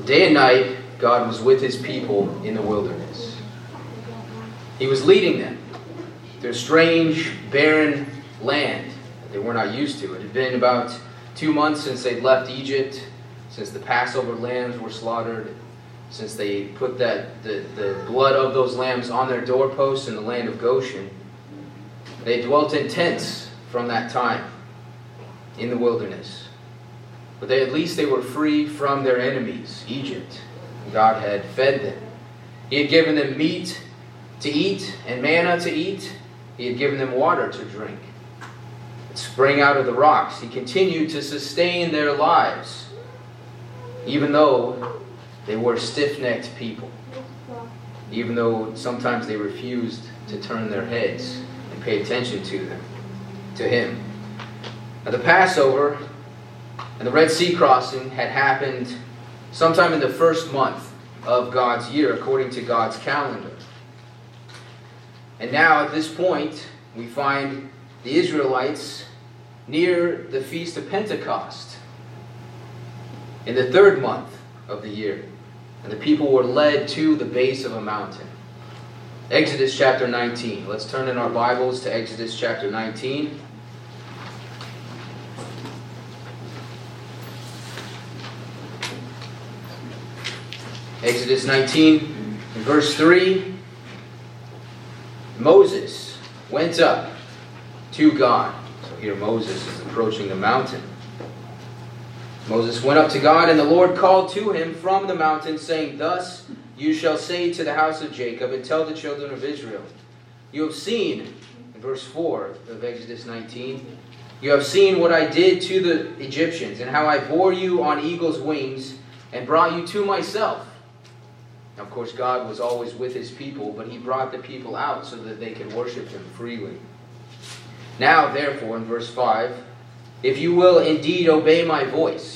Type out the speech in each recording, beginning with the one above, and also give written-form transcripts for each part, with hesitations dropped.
Day and night, God was with his people in the wilderness. He was leading them through a strange, barren land that they were not used to. It had been about 2 months since they'd left Egypt, since the Passover lambs were slaughtered, since they put the blood of those lambs on their doorposts in the land of Goshen. They dwelt in tents from that time in the wilderness. But at least they were free from their enemies, Egypt. God had fed them. He had given them meat to eat and manna to eat. He had given them water to drink. It sprang out of the rocks. He continued to sustain their lives, even though they were stiff-necked people, even though sometimes they refused to turn their heads and pay attention to him. Now, the Passover and the Red Sea crossing had happened sometime in the first month of God's year, according to God's calendar. And now, at this point, we find the Israelites near the Feast of Pentecost in the third month of the year. And the people were led to the base of a mountain. Exodus chapter 19. Let's turn in our Bibles to Exodus chapter 19. Exodus 19, verse 3. Moses went up to God. So here Moses is approaching the mountain. Moses went up to God, and the Lord called to him from the mountain, saying, "Thus you shall say to the house of Jacob, and tell the children of Israel, you have seen," in verse 4 of Exodus 19, "you have seen what I did to the Egyptians, and how I bore you on eagle's wings, and brought you to myself." Now, of course, God was always with his people, but he brought the people out so that they could worship him freely. "Now, therefore," in verse 5, "if you will indeed obey my voice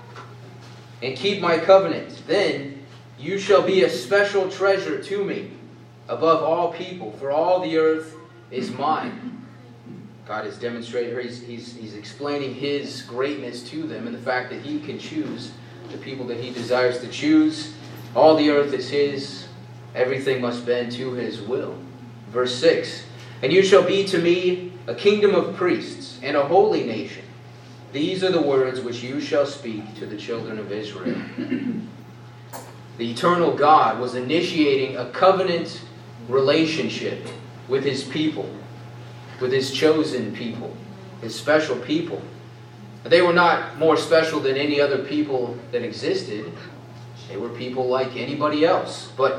and keep my covenant, then you shall be a special treasure to me above all people, for all the earth is mine." God has demonstrated, he's explaining his greatness to them and the fact that he can choose the people that he desires to choose. All the earth is his. Everything must bend to his will. Verse 6, "And you shall be to me a kingdom of priests and a holy nation. These are the words which you shall speak to the children of Israel." The eternal God was initiating a covenant relationship with his people, with his chosen people, his special people. They were not more special than any other people that existed. They were people like anybody else. But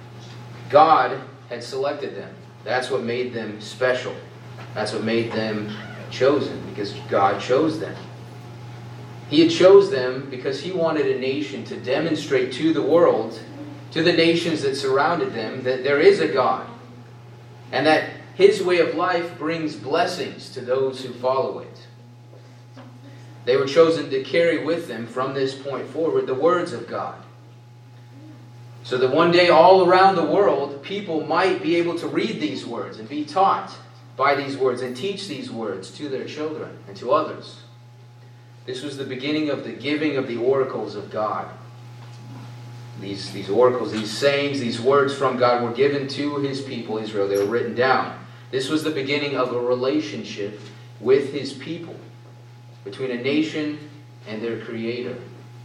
God had selected them. That's what made them special. That's what made them chosen, because God chose them. He had chose them because he wanted a nation to demonstrate to the world, to the nations that surrounded them, that there is a God, and that his way of life brings blessings to those who follow it. They were chosen to carry with them from this point forward the words of God, so that one day all around the world people might be able to read these words and be taught by these words and teach these words to their children and to others. This was the beginning of the giving of the oracles of God. These oracles, these sayings, these words from God were given to his people, Israel. They were written down. This was the beginning of a relationship with his people, between a nation and their Creator.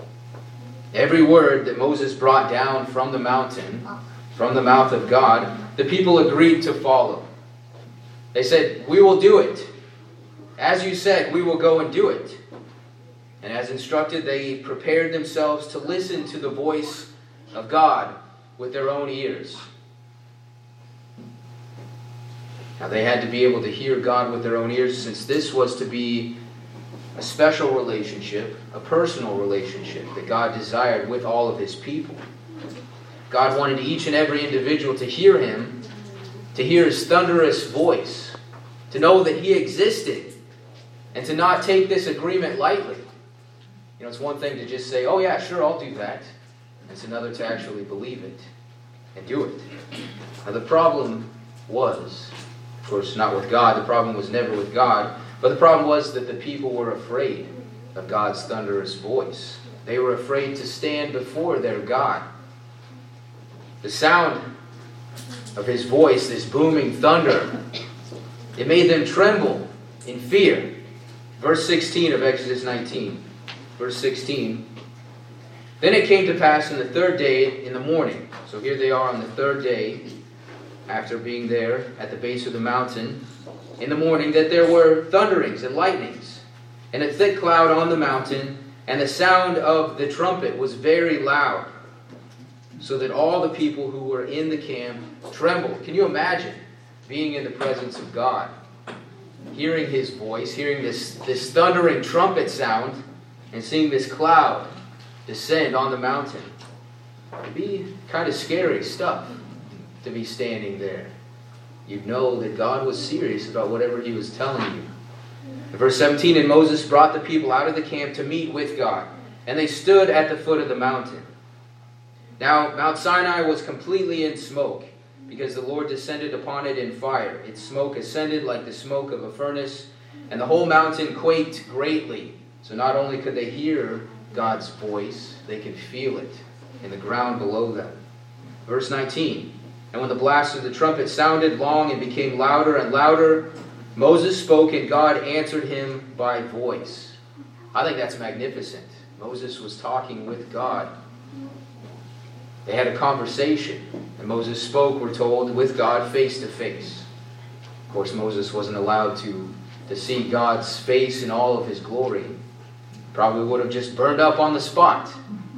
Every word that Moses brought down from the mountain, from the mouth of God, the people agreed to follow. They said, "We will do it. As you said, we will go and do it." And as instructed, they prepared themselves to listen to the voice of God with their own ears. Now, they had to be able to hear God with their own ears, since this was to be a special relationship, a personal relationship that God desired with all of his people. God wanted each and every individual to hear him, to hear his thunderous voice, to know that he existed, and to not take this agreement lightly. You know, it's one thing to just say, "Oh yeah, sure, I'll do that." It's another to actually believe it and do it. Now, the problem was, of course, not with God. The problem was never with God. But the problem was that the people were afraid of God's thunderous voice. They were afraid to stand before their God. The sound of his voice, this booming thunder, it made them tremble in fear. Verse 16 of Exodus 19. Verse 16. Then it came to pass on the third day in the morning. So here they are on the third day, after being there at the base of the mountain, in the morning, that there were thunderings and lightnings, and a thick cloud on the mountain, and the sound of the trumpet was very loud, so that all the people who were in the camp trembled. Can you imagine being in the presence of God, hearing his voice, hearing this thundering trumpet sound, and seeing this cloud descend on the mountain? It'd be kind of scary stuff to be standing there. You'd know that God was serious about whatever he was telling you. In verse 17, and Moses brought the people out of the camp to meet with God, and they stood at the foot of the mountain. Now Mount Sinai was completely in smoke, because the Lord descended upon it in fire. Its smoke ascended like the smoke of a furnace, and the whole mountain quaked greatly. So not only could they hear God's voice, they could feel it in the ground below them. Verse 19, and when the blast of the trumpet sounded long and became louder and louder, Moses spoke, and God answered him by voice. I think that's magnificent. Moses was talking with God. They had a conversation, and Moses spoke, we're told, with God face to face. Of course, Moses wasn't allowed to see God's face in all of his glory. Probably would have just burned up on the spot.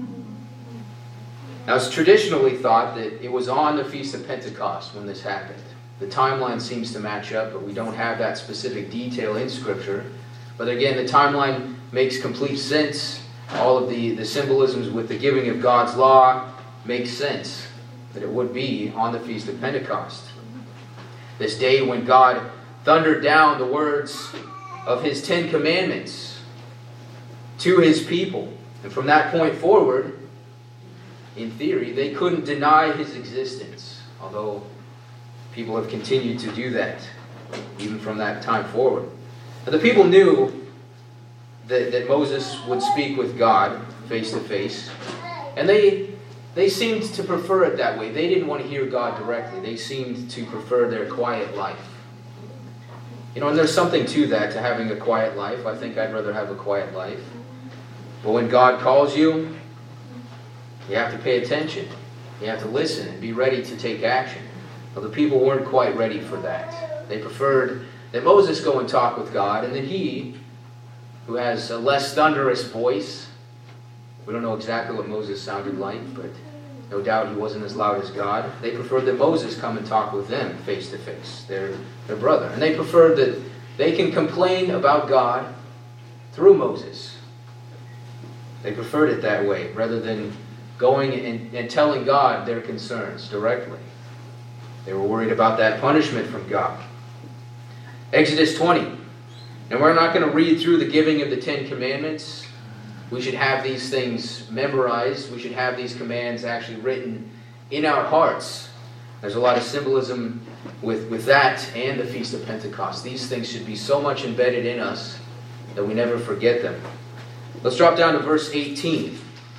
Now, it's traditionally thought that it was on the Feast of Pentecost when this happened. The timeline seems to match up, but we don't have that specific detail in Scripture. But again, the timeline makes complete sense. All of the symbolisms with the giving of God's law makes sense that it would be on the Feast of Pentecost. This day when God thundered down the words of his 10 commandments to his people. And from that point forward, in theory, they couldn't deny his existence, although people have continued to do that even from that time forward. But the people knew that Moses would speak with God face to face, and they seemed to prefer it that way. They didn't want to hear God directly. They seemed to prefer their quiet life. You know, and there's something to that, to having a quiet life. I think I'd rather have a quiet life. But when God calls you, you have to pay attention. You have to listen and be ready to take action. Well, the people weren't quite ready for that. They preferred that Moses go and talk with God, and that he, who has a less thunderous voice, we don't know exactly what Moses sounded like, but no doubt he wasn't as loud as God. They preferred that Moses come and talk with them face to face, their brother. And they preferred that they can complain about God through Moses. They preferred it that way, rather than going and telling God their concerns directly. They were worried about that punishment from God. Exodus 20. And we're not going to read through the giving of the 10 Commandments. We should have these things memorized. We should have these commands actually written in our hearts. There's a lot of symbolism with that and the Feast of Pentecost. These things should be so much embedded in us that we never forget them. Let's drop down to verse 18.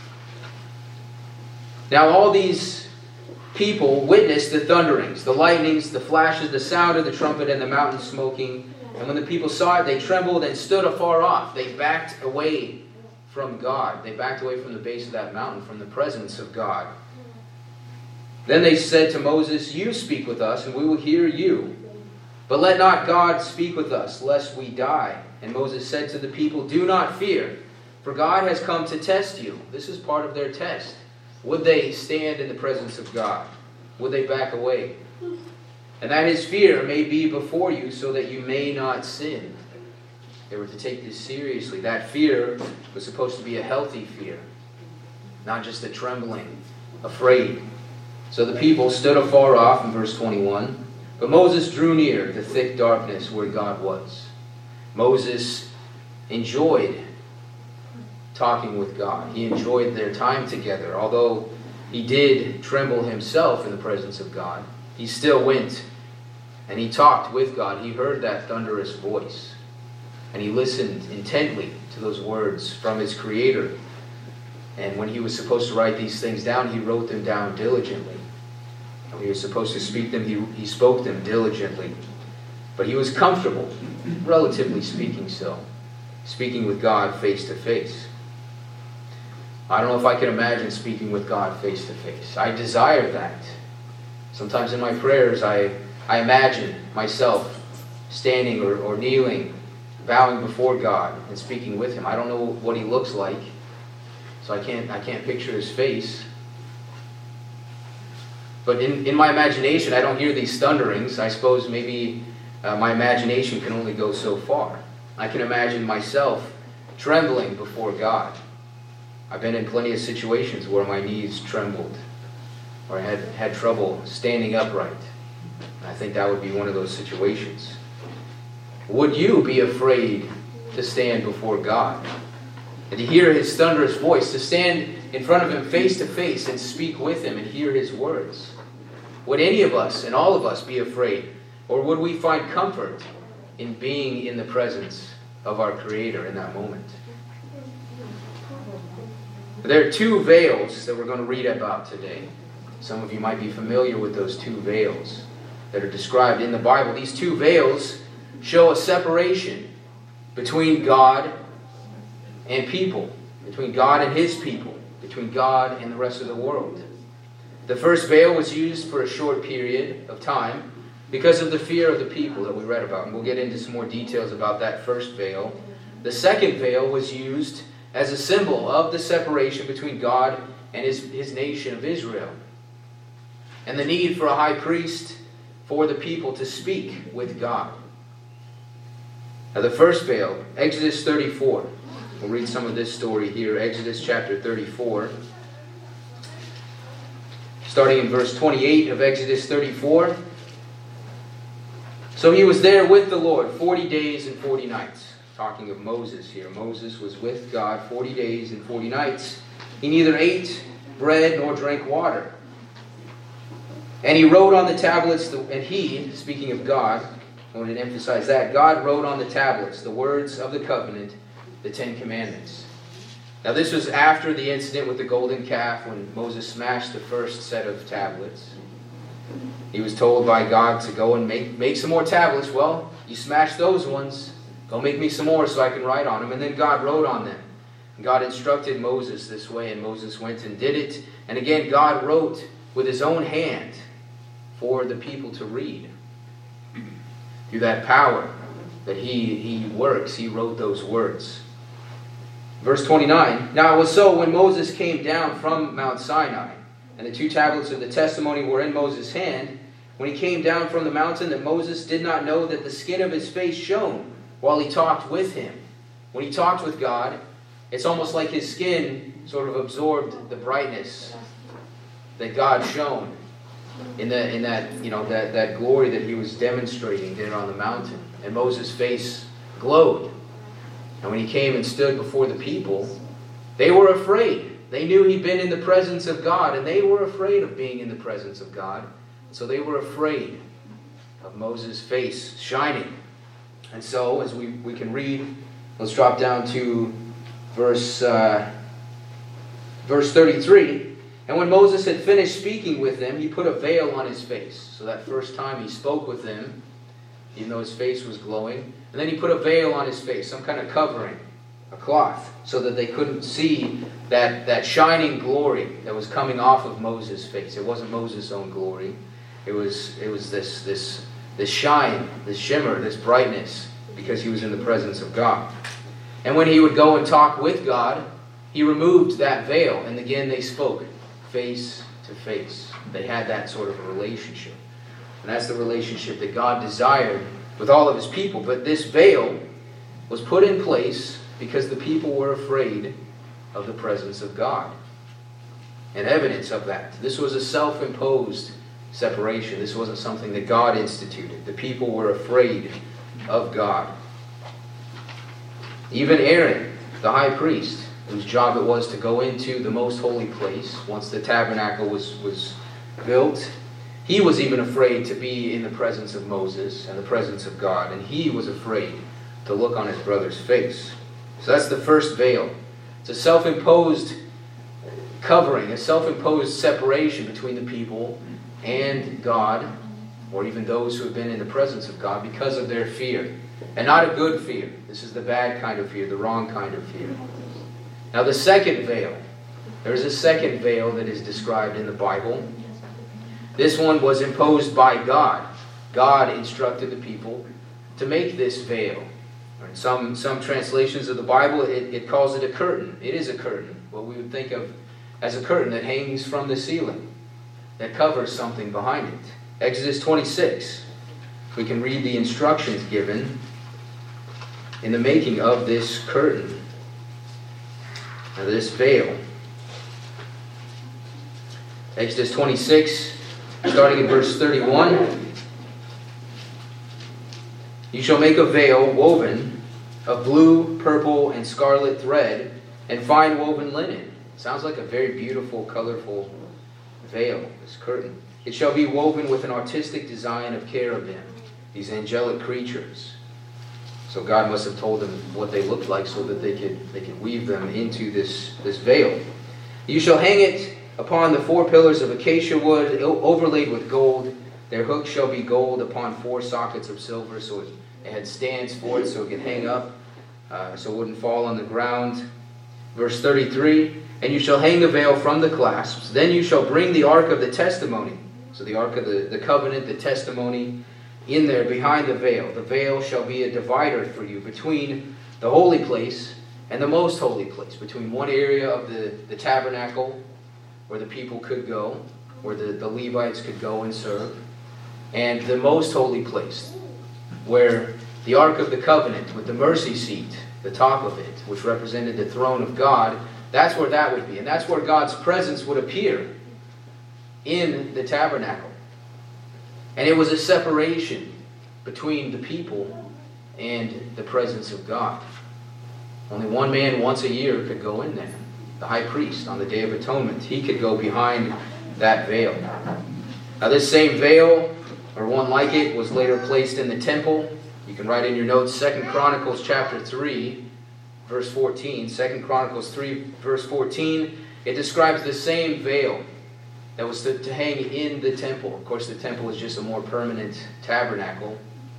Now all these people witnessed the thunderings, the lightnings, the flashes, the sound of the trumpet, and the mountain smoking. And when the people saw it, they trembled and stood afar off. They backed away from God. They backed away from the base of that mountain, from the presence of God. Then they said to Moses, you speak with us, and we will hear you. But let not God speak with us, lest we die. And Moses said to the people, do not fear, for God has come to test you. This is part of their test. Would they stand in the presence of God? Would they back away? And that his fear may be before you, so that you may not sin. They were to take this seriously. That fear was supposed to be a healthy fear, not just a trembling, afraid. So the people stood afar off in verse 21. But Moses drew near the thick darkness where God was. Moses enjoyed talking with God. He enjoyed their time together. Although he did tremble himself in the presence of God, he still went and he talked with God. He heard that thunderous voice, and he listened intently to those words from his Creator. And when he was supposed to write these things down, he wrote them down diligently. And when he was supposed to speak them, he spoke them diligently. But he was comfortable, relatively speaking so, speaking with God face to face. I don't know if I can imagine speaking with God face to face. I desire that. Sometimes in my prayers, I imagine myself standing or kneeling, bowing before God and speaking with Him. I don't know what He looks like, so I can't picture His face. But in my imagination, I don't hear these thunderings. I suppose maybe my imagination can only go so far. I can imagine myself trembling before God. I've been in plenty of situations where my knees trembled, or I had trouble standing upright. And I think that would be one of those situations. Would you be afraid to stand before God and to hear His thunderous voice, to stand in front of Him face to face and speak with Him and hear His words? Would any of us and all of us be afraid? Or would we find comfort in being in the presence of our Creator in that moment? There are two veils that we're going to read about today. Some of you might be familiar with those two veils that are described in the Bible. These two veils show a separation between God and people, between God and His people, between God and the rest of the world. The first veil was used for a short period of time because of the fear of the people that we read about. And we'll get into some more details about that first veil. The second veil was used as a symbol of the separation between God and His nation of Israel, and the need for a high priest for the people to speak with God. Now the first veil, Exodus 34. We'll read some of this story here, Exodus chapter 34. Starting in verse 28 of Exodus 34. So he was there with the Lord 40 days and 40 nights. Talking of Moses here. Moses was with God 40 days and 40 nights. He neither ate bread nor drank water. And he wrote on the tablets, and he, speaking of God, I want to emphasize that, God wrote on the tablets the words of the covenant, the Ten Commandments. Now this was after the incident with the golden calf, when Moses smashed the first set of tablets. He was told by God to go and make some more tablets. Well, you smashed those ones. Go make me some more so I can write on them. And then God wrote on them. And God instructed Moses this way, and Moses went and did it. And again, God wrote with His own hand for the people to read. Through that power that He works, He wrote those words. Verse 29, Now it was so when Moses came down from Mount Sinai, and the two tablets of the testimony were in Moses' hand, when he came down from the mountain, that Moses did not know that the skin of his face shone while he talked with Him. When he talked with God, it's almost like his skin sort of absorbed the brightness that God shone in that glory that He was demonstrating there on the mountain. And Moses' face glowed. And when he came and stood before the people, they were afraid. They knew he'd been in the presence of God, and they were afraid of being in the presence of God. So they were afraid of Moses' face shining. And so, as we can read, let's drop down to verse 33. And when Moses had finished speaking with them, he put a veil on his face. So that first time he spoke with them, even though his face was glowing. And then he put a veil on his face, some kind of covering, a cloth, so that they couldn't see that shining glory that was coming off of Moses' face. It wasn't Moses' own glory. It was this shine, this shimmer, this brightness, because he was in the presence of God. And when he would go and talk with God, he removed that veil, and again they spoke face to face. They had that sort of a relationship. And that's the relationship that God desired with all of His people. But this veil was put in place because the people were afraid of the presence of God. And evidence of that. This was a self-imposed separation. This wasn't something that God instituted. The people were afraid of God. Even Aaron, the high priest, whose job it was to go into the most holy place once the tabernacle was built, he was even afraid to be in the presence of Moses and the presence of God, and he was afraid to look on his brother's face. So that's the first veil. It's a self-imposed covering, a self-imposed separation between the people and God, or even those who have been in the presence of God because of their fear. And not a good fear. This is the bad kind of fear, the wrong kind of fear. Now the second veil. There is a second veil that is described in the Bible. This one was imposed by God. God instructed the people to make this veil. In some translations of the Bible, it calls it a curtain. It is a curtain, what we would think of as a curtain that hangs from the ceiling, that covers something behind it. Exodus 26, we can read the instructions given in the making of this curtain, of this veil. Exodus 26, starting in verse 31. You shall make a veil woven of blue, purple, and scarlet thread, and fine woven linen. Sounds like a very beautiful, colorful veil, this curtain. It shall be woven with an artistic design of cherubim, these angelic creatures. So God must have told them what they looked like so that they could weave them into this veil. You shall hang it upon the 4 pillars of acacia wood, overlaid with gold. Their hooks shall be gold upon 4 sockets of silver, so it had stands for it so it could hang up, so it wouldn't fall on the ground. Verse 33, and you shall hang the veil from the clasps. Then you shall bring the ark of the testimony. So the ark of the covenant, the testimony, in there behind the veil. The veil shall be a divider for you between the holy place and the most holy place, between one area of the tabernacle where the people could go, where the Levites could go and serve, and the most holy place, where the Ark of the Covenant with the mercy seat, the top of it, which represented the throne of God, that's where that would be. And that's where God's presence would appear in the tabernacle. And it was a separation between the people and the presence of God. Only one man once a year could go in there. The high priest on the Day of Atonement. He could go behind that veil. Now this same veil, or one like it, was later placed in the temple. You can write in your notes 2 Chronicles chapter 3, verse 14. 2 Chronicles 3, verse 14. It describes the same veil that was to hang in the temple. Of course, the temple is just a more permanent tabernacle.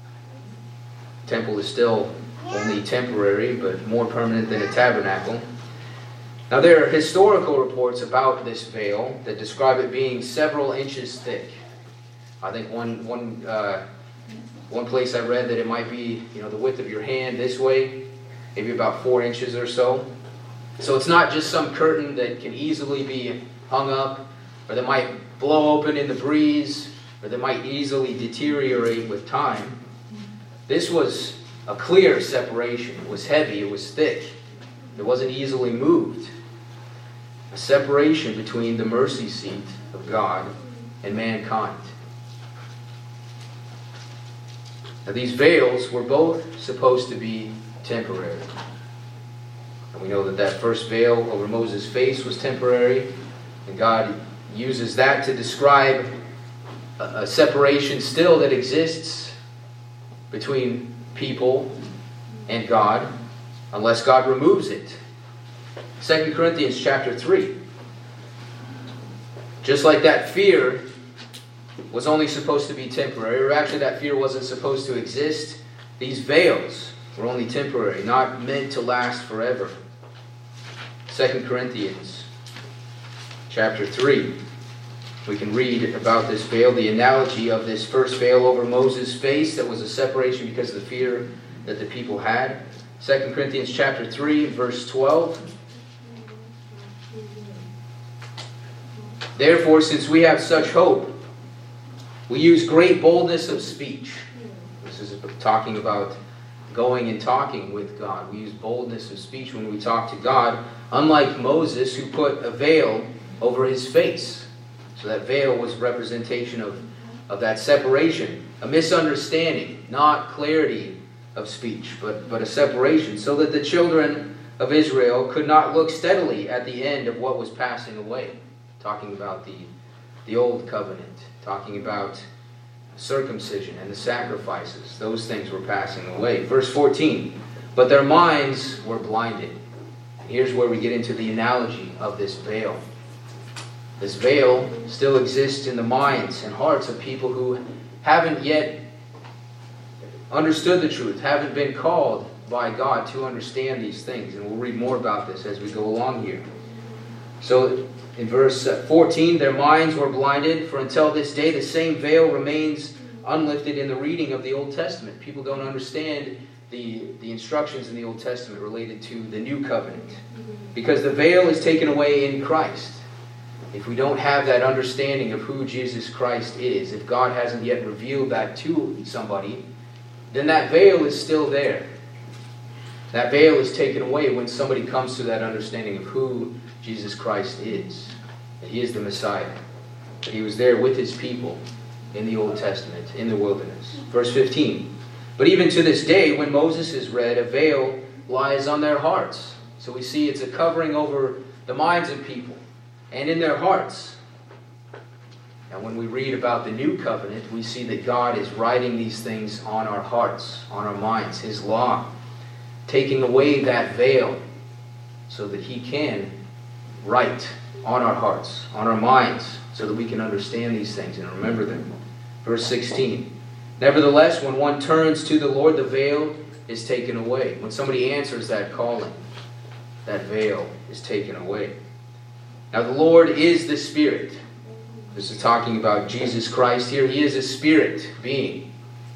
The temple is still only temporary, but more permanent than a tabernacle. Now, there are historical reports about this veil that describe it being several inches thick. I think one place I read that it might be, the width of your hand this way, maybe about 4 inches or so. So it's not just some curtain that can easily be hung up, or that might blow open in the breeze, or that might easily deteriorate with time. This was a clear separation. It was heavy, it was thick. It wasn't easily moved. A separation between the mercy seat of God and mankind. Now these veils were both supposed to be temporary. And we know that first veil over Moses' face was temporary, and God uses that to describe a separation still that exists between people and God, unless God removes it. 2 Corinthians chapter 3. Just like that fear was only supposed to be temporary, or actually that fear wasn't supposed to exist, these veils were only temporary, not meant to last forever. 2 Corinthians chapter 3. We can read about this veil, the analogy of this first veil over Moses' face that was a separation because of the fear that the people had. 2 Corinthians chapter 3, verse 12. Therefore, since we have such hope, we use great boldness of speech. This is talking about going and talking with God. We use boldness of speech when we talk to God, unlike Moses, who put a veil over his face. So that veil was representation of that separation, a misunderstanding, not clarity of speech, but a separation, so that the children of Israel could not look steadily at the end of what was passing away. Talking about the old covenant, talking about circumcision and the sacrifices. Those things were passing away. Verse 14, but their minds were blinded. Here's where we get into the analogy of this veil. This veil still exists in the minds and hearts of people who haven't yet understood the truth, haven't been called by God to understand these things. And we'll read more about this as we go along here. So in verse 14, their minds were blinded, for until this day the same veil remains unlifted in the reading of the Old Testament. People don't understand the instructions in the Old Testament related to the New Covenant, because the veil is taken away in Christ. If we don't have that understanding of who Jesus Christ is, if God hasn't yet revealed that to somebody, then that veil is still there. That veil is taken away when somebody comes to that understanding of who Jesus Christ is. That He is the Messiah. That He was there with His people in the Old Testament, in the wilderness. Verse 15. But even to this day, when Moses is read, a veil lies on their hearts. So we see it's a covering over the minds of people and in their hearts. Now when we read about the New Covenant, we see that God is writing these things on our hearts, on our minds, His law, taking away that veil so that He can write on our hearts, on our minds, so that we can understand these things and remember them. Verse 16. Nevertheless, when one turns to the Lord, the veil is taken away. When somebody answers that calling, that veil is taken away. Now the Lord is the Spirit. This is talking about Jesus Christ here. He is a spirit being.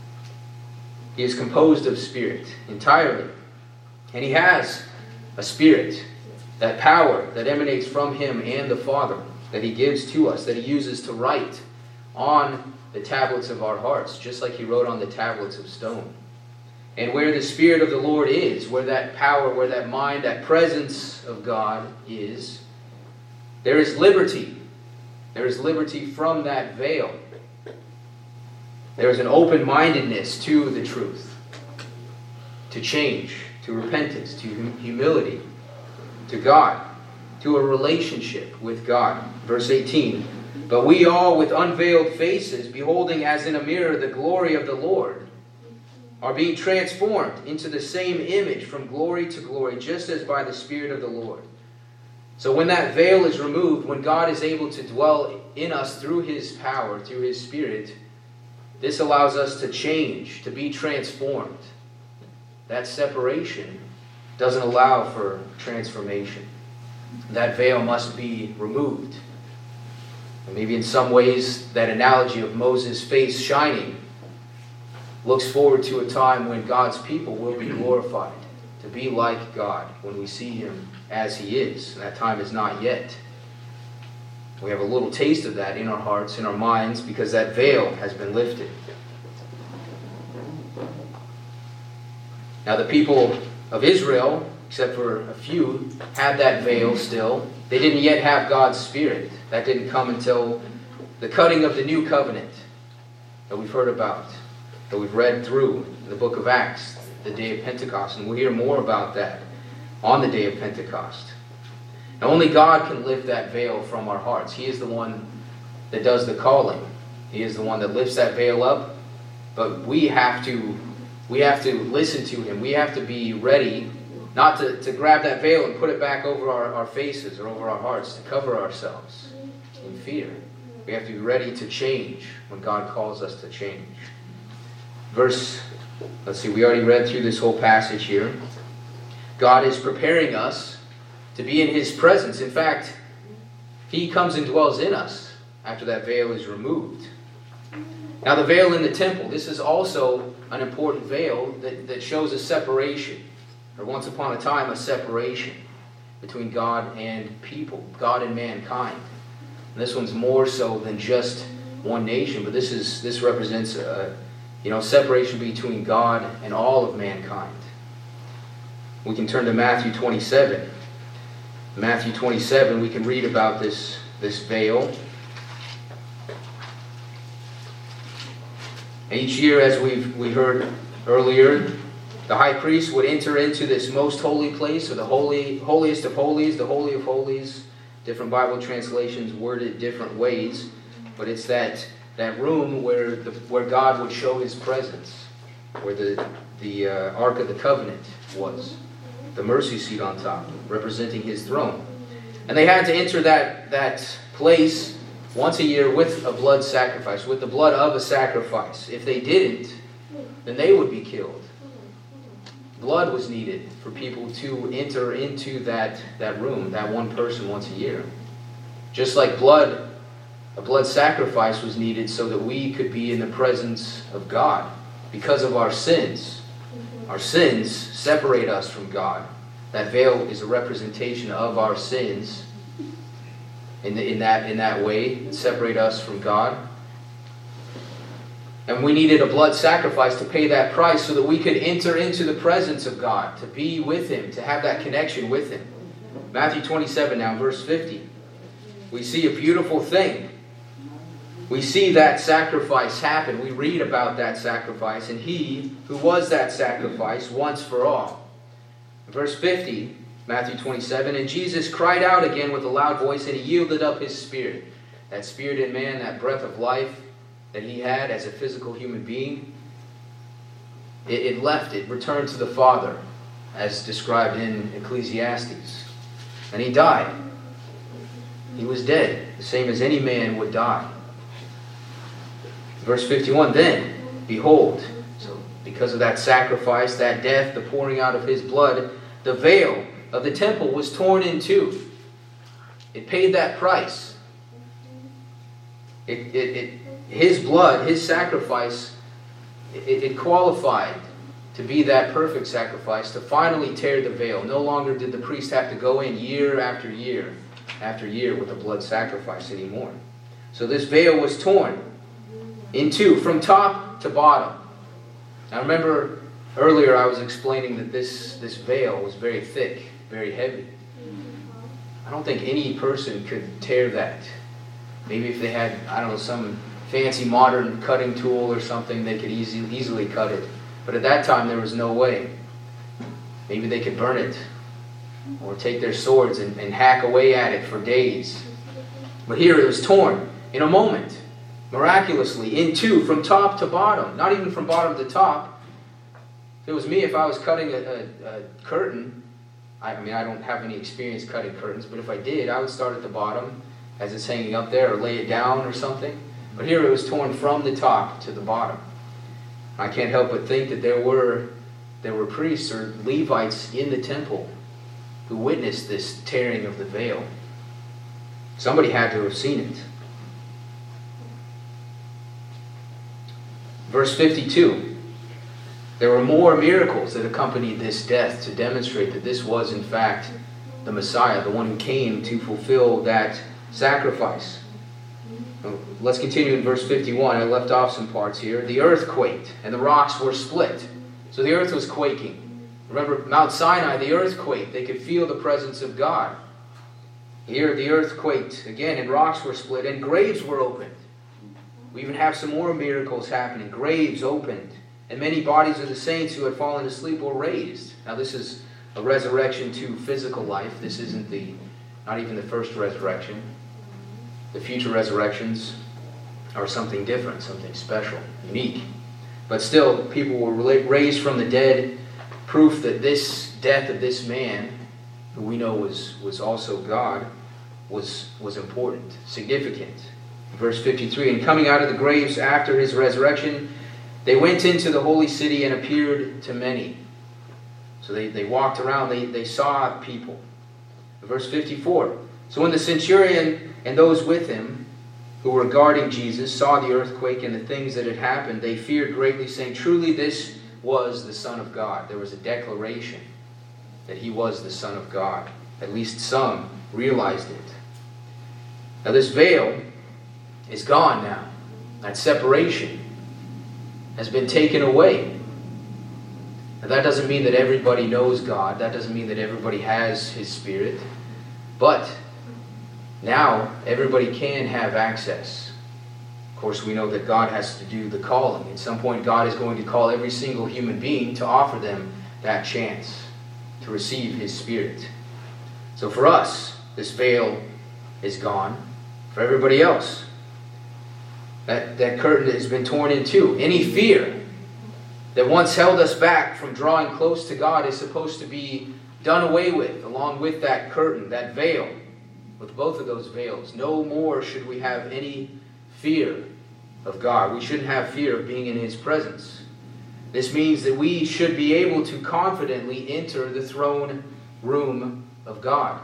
He is composed of spirit entirely. And He has a spirit, that power that emanates from Him and the Father, that He gives to us, that He uses to write on the tablets of our hearts, just like He wrote on the tablets of stone. And where the Spirit of the Lord is, where that power, where that mind, that presence of God is, there is liberty. There is liberty from that veil. There is an open-mindedness to the truth, to change, to repentance, to humility, to God, to a relationship with God. Verse 18, but we all with unveiled faces, beholding as in a mirror the glory of the Lord, are being transformed into the same image from glory to glory, just as by the Spirit of the Lord. So when that veil is removed, when God is able to dwell in us through His power, through His Spirit, this allows us to change, to be transformed. That separation doesn't allow for transformation. That veil must be removed. And maybe in some ways, that analogy of Moses' face shining looks forward to a time when God's people will be glorified, to be like God when we see Him as He is. And that time is not yet. We have a little taste of that in our hearts, in our minds, because that veil has been lifted. Now the people of Israel, except for a few, had that veil still. They didn't yet have God's Spirit. That didn't come until the cutting of the New Covenant that we've heard about, that we've read through in the book of Acts, the day of Pentecost. And we'll hear more about that on the day of Pentecost. Now only God can lift that veil from our hearts. He is the one that does the calling. He is the one that lifts that veil up. But we have to listen to Him. We have to be ready not to grab that veil and put it back over our faces or over our hearts, to cover ourselves in fear. We have to be ready to change when God calls us to change. Let's see, we already read through this whole passage here. God is preparing us to be in His presence. In fact, He comes and dwells in us after that veil is removed. Now the veil in the temple, this is also an important veil that shows a separation, or once upon a time a separation between God and people, God and mankind. And this one's more so than just one nation, but this represents a separation between God and all of mankind. We can turn to Matthew 27. Matthew 27, we can read about this veil. Each year, as we heard earlier, the high priest would enter into this most holy place, or the holiest of holies, the Holy of Holies. Different Bible translations word it different ways, but it's that room where God would show His presence, where the Ark of the Covenant was, the mercy seat on top, representing His throne. And they had to enter that place once a year with a blood sacrifice, with the blood of a sacrifice. If they didn't, then they would be killed. Blood was needed for people to enter into that room, that one person once a year. Just like blood, a blood sacrifice was needed so that we could be in the presence of God because of our sins. Our sins separate us from God. That veil is a representation of our sins. In that way, separate us from God. And we needed a blood sacrifice to pay that price so that we could enter into the presence of God, to be with Him, to have that connection with Him. Matthew 27 now, verse 50. We see a beautiful thing. We see that sacrifice happen. We read about that sacrifice, and He who was that sacrifice once for all. Verse 50, Matthew 27, and Jesus cried out again with a loud voice, and He yielded up His spirit. That spirit in man, that breath of life that He had as a physical human being, it left, it returned to the Father, as described in Ecclesiastes. And He died. He was dead, the same as any man would die. Verse 51, then, behold, so because of that sacrifice, that death, the pouring out of His blood, the veil of the temple was torn in two. It paid that price. His blood, His sacrifice, it qualified to be that perfect sacrifice, to finally tear the veil. No longer did the priest have to go in year after year after year with a blood sacrifice anymore. So this veil was torn in two, from top to bottom. Now remember, earlier I was explaining that this veil was very thick, very heavy. I don't think any person could tear that. Maybe if they had, I don't know, some fancy modern cutting tool or something, they could easily cut it. But at that time, there was no way. Maybe they could burn it or take their swords and hack away at it for days. But here it was torn in a moment, miraculously, in two, from top to bottom. Not even from bottom to top. If it was me, if I was cutting a curtain, I mean, I don't have any experience cutting curtains, but if I did, I would start at the bottom as it's hanging up there, or lay it down or something. But here it was torn from the top to the bottom. I can't help but think that there were priests or Levites in the temple who witnessed this tearing of the veil. Somebody had to have seen it. Verse 52. There were more miracles that accompanied this death to demonstrate that this was in fact the Messiah, the one who came to fulfill that sacrifice. Let's continue in verse 51. I left off some parts here. The earth quaked, and the rocks were split. So the earth was quaking. Remember, Mount Sinai, the earth quaked. They could feel the presence of God. Here, the earth quaked again, and rocks were split, and graves were opened. We even have some more miracles happening. Graves opened, and many bodies of the saints who had fallen asleep were raised. Now, this is a resurrection to physical life. This isn't not even the first resurrection. The future resurrections are something different, something special, unique. But still, people were raised from the dead, proof that this death of this man, who we know was also God, was important, significant. Verse 53, and coming out of the graves after his resurrection, they went into the holy city and appeared to many. So they walked around, they saw people. Verse 54, so when the centurion and those with him who were guarding Jesus saw the earthquake and the things that had happened, they feared greatly, saying, truly this was the Son of God. There was a declaration that he was the Son of God. At least some realized it. Now this veil is gone now. That separation has been taken away. Now that doesn't mean that everybody knows God. That doesn't mean that everybody has His Spirit. But now everybody can have access. Of course, we know that God has to do the calling. At some point, God is going to call every single human being to offer them that chance to receive His Spirit. So for us, this veil is gone. For everybody else, that curtain has been torn in two. Any fear that once held us back from drawing close to God is supposed to be done away with, along with that curtain, that veil. with both of those veils. No more should we have any fear of God. We shouldn't have fear of being in His presence. This means that we should be able to confidently enter the throne room of God.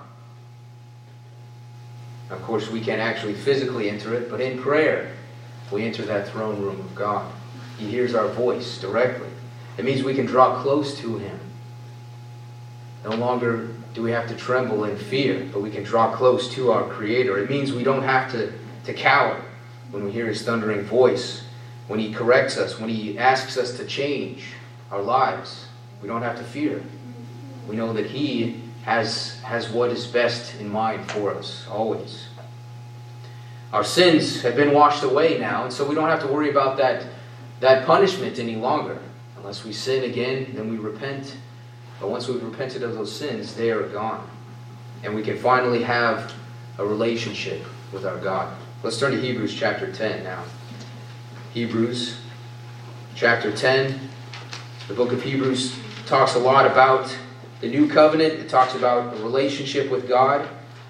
Of course, we can't actually physically enter it, but in prayer, we enter that throne room of God. He hears our voice directly. It means we can draw close to Him. No longer do we have to tremble in fear, but we can draw close to our Creator. It means we don't have to cower when we hear His thundering voice, when He corrects us, when He asks us to change our lives. We don't have to fear. We know that He has what is best in mind for us, always. Our sins have been washed away now, and so we don't have to worry about that punishment any longer. Unless we sin again, then we repent. But once we've repented of those sins, they are gone. And we can finally have a relationship with our God. Let's turn to Hebrews chapter 10 now. Hebrews chapter 10. The book of Hebrews talks a lot about the new covenant. It talks about a relationship with God.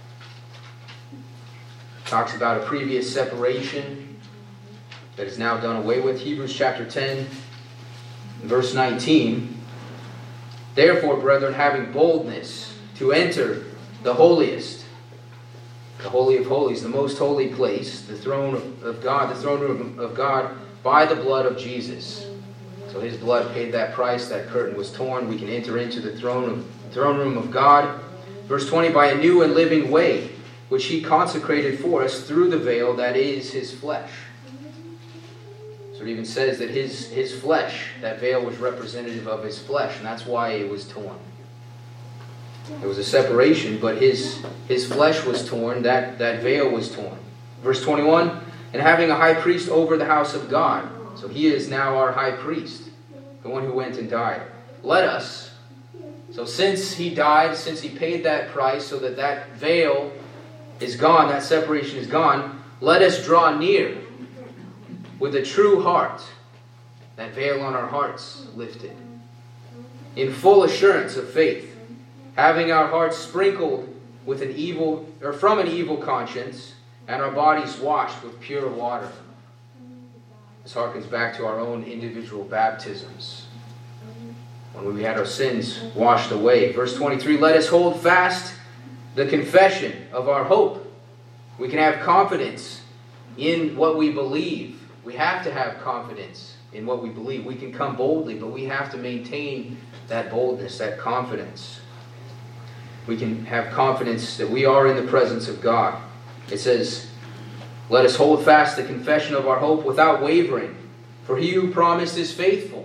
It talks about a previous separation that is now done away with. Hebrews chapter 10, verse 19. Therefore, brethren, having boldness to enter the holiest, the Holy of Holies, the most holy place, the throne of God, the throne room of God, by the blood of Jesus. So His blood paid that price. That curtain was torn. We can enter into the throne room of God. Verse 20, by a new and living way, which He consecrated for us through the veil, that is His flesh. So it even says that His flesh, that veil was representative of His flesh, and that's why it was torn. There was a separation, but His flesh was torn, that veil was torn. Verse 21, and having a high priest over the house of God. So He is now our high priest, the one who went and died. Let us, so since He died, since He paid that price so that veil is gone, that separation is gone, let us draw near with a true heart, that veil on our hearts lifted, in full assurance of faith, having our hearts sprinkled with from an evil conscience, and our bodies washed with pure water. This harkens back to our own individual baptisms, when we had our sins washed away. Verse 23, let us hold fast the confession of our hope. We can have confidence in what we believe. We have to have confidence in what we believe. We can come boldly, but we have to maintain that boldness, that confidence. We can have confidence that we are in the presence of God. It says, let us hold fast the confession of our hope without wavering, for He who promised is faithful.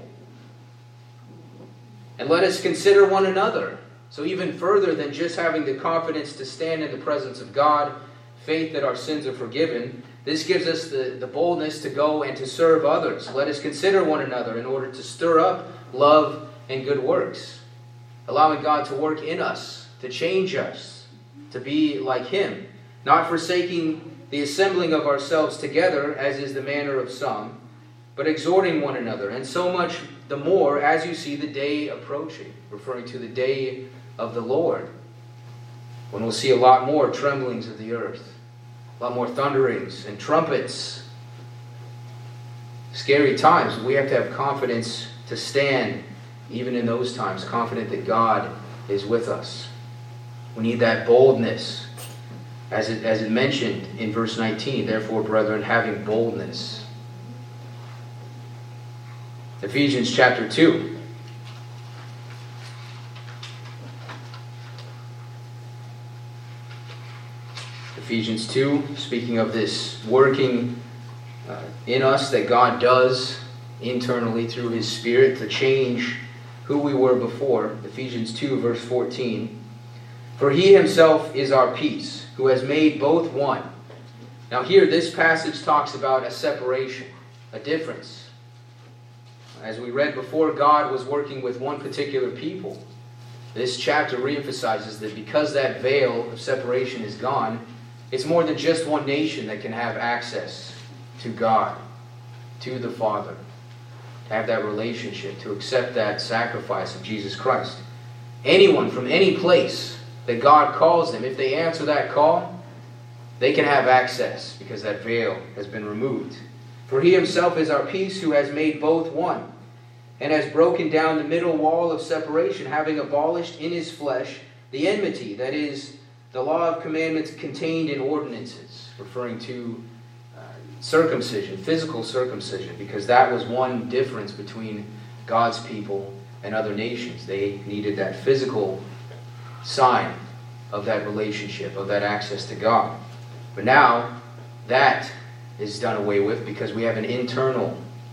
And let us consider one another. So even further than just having the confidence to stand in the presence of God, faith that our sins are forgiven, this gives us the boldness to go and to serve others. Let us consider one another in order to stir up love and good works, allowing God to work in us, to change us, to be like Him, not forsaking the assembling of ourselves together, as is the manner of some, but exhorting one another, and so much the more as you see the day approaching, referring to the day of the Lord, when we'll see a lot more tremblings of the earth, a lot more thunderings and trumpets. Scary times. We have to have confidence to stand even in those times, confident that God is with us. We need that boldness, as it mentioned in verse 19. Therefore, brethren, having boldness. Ephesians chapter 2. Ephesians 2, speaking of this working in us that God does internally through His Spirit to change who we were before. Ephesians 2, verse 14. For He Himself is our peace, who has made both one. Now here, this passage talks about a separation, a difference. As we read before, God was working with one particular people. This chapter reemphasizes that because that veil of separation is gone, it's more than just one nation that can have access to God, to the Father, to have that relationship, to accept that sacrifice of Jesus Christ. Anyone from any place that God calls them, if they answer that call, they can have access because that veil has been removed. For he himself is our peace, who has made both one, and has broken down the middle wall of separation, having abolished in his flesh the enmity, that is, the law of commandments contained in ordinances, referring to circumcision, physical circumcision, because that was one difference between God's people and other nations. They needed that physical sign of that relationship, of that access to God. But now that is done away with because we have an internal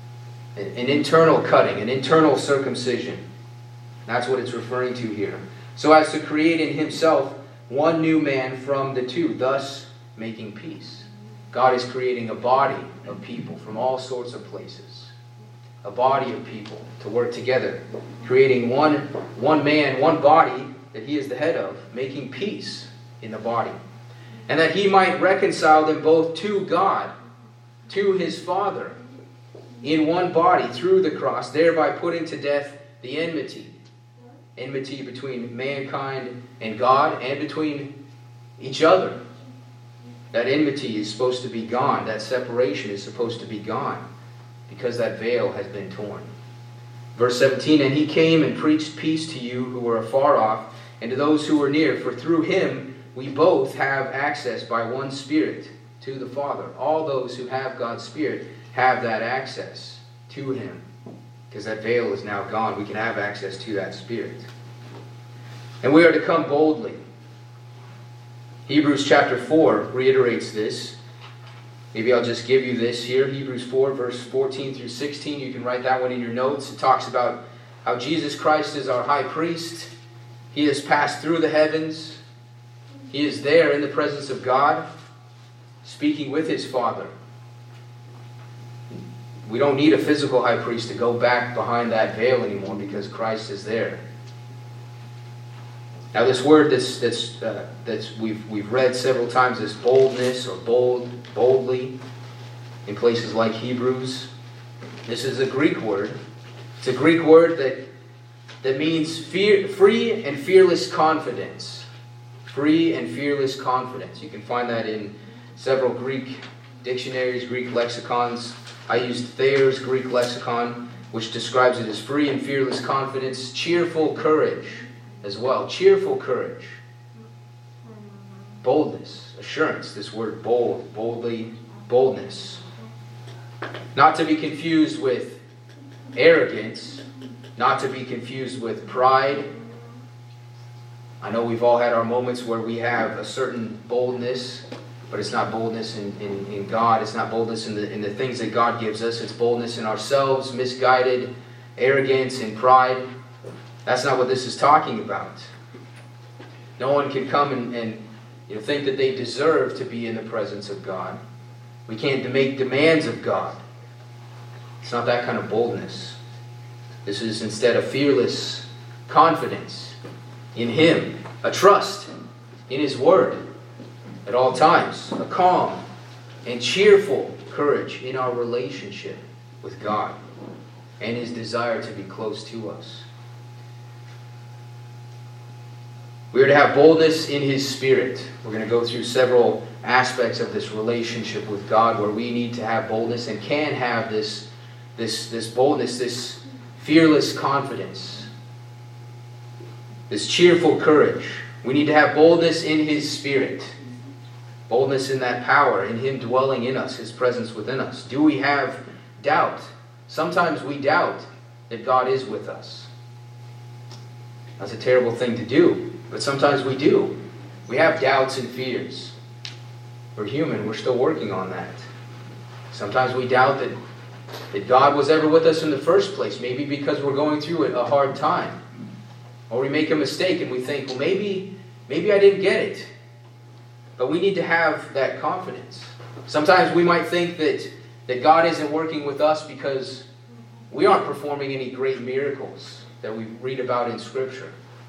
cutting, an internal circumcision. That's what it's referring to here. So as to create in himself one new man from the two, thus making peace. God is creating a body of people from all sorts of places. A body of people to work together. Creating one man, one body that he is the head of, making peace in the body. And that he might reconcile them both to God, to his Father, in one body through the cross, thereby putting to death the enmity. Enmity between mankind and God and between each other. That enmity is supposed to be gone. That separation is supposed to be gone because that veil has been torn. Verse 17, and he came and preached peace to you who were afar off and to those who were near. For through him we both have access by one Spirit to the Father. All those who have God's Spirit have that access to him because that veil is now gone. We can have access to that Spirit. And we are to come boldly. Hebrews chapter 4 reiterates this. Maybe I'll just give you this here. Hebrews 4 verse 14 through 16. You can write that one in your notes. It talks about how Jesus Christ is our high priest. He has passed through the heavens. He is there in the presence of God, speaking with his Father. We don't need a physical high priest to go back behind that veil anymore because Christ is there. Now this word that's we've read several times, this boldness or boldly, in places like Hebrews. This is a Greek word. It's a Greek word that means free and fearless confidence. Free and fearless confidence. You can find that in several Greek dictionaries, Greek lexicons. I used Thayer's Greek lexicon, which describes it as free and fearless confidence, cheerful courage as well. Cheerful courage. Boldness, assurance. This word bold, boldly, boldness. Not to be confused with arrogance. Not to be confused with pride. I know we've all had our moments where we have a certain boldness, but it's not boldness in God. It's not boldness in the things that God gives us. It's boldness in ourselves, misguided arrogance and pride. That's not what this is talking about. No one can come and think that they deserve to be in the presence of God. We can't make demands of God. It's not that kind of boldness. This is instead a fearless confidence in Him, a trust in His Word at all times, a calm and cheerful courage in our relationship with God and His desire to be close to us. We are to have boldness in His Spirit. We're going to go through several aspects of this relationship with God where we need to have boldness and can have this boldness, this fearless confidence, this cheerful courage. We need to have boldness in His Spirit. Boldness in that power, in Him dwelling in us, His presence within us. Do we have doubt? Sometimes we doubt that God is with us. That's a terrible thing to do. But sometimes we do. We have doubts and fears. We're human. We're still working on that. Sometimes we doubt that God was ever with us in the first place. Maybe because we're going through a hard time. Or we make a mistake and we think, well, maybe I didn't get it. But we need to have that confidence. Sometimes we might think that God isn't working with us because we aren't performing any great miracles that we read about in Scripture.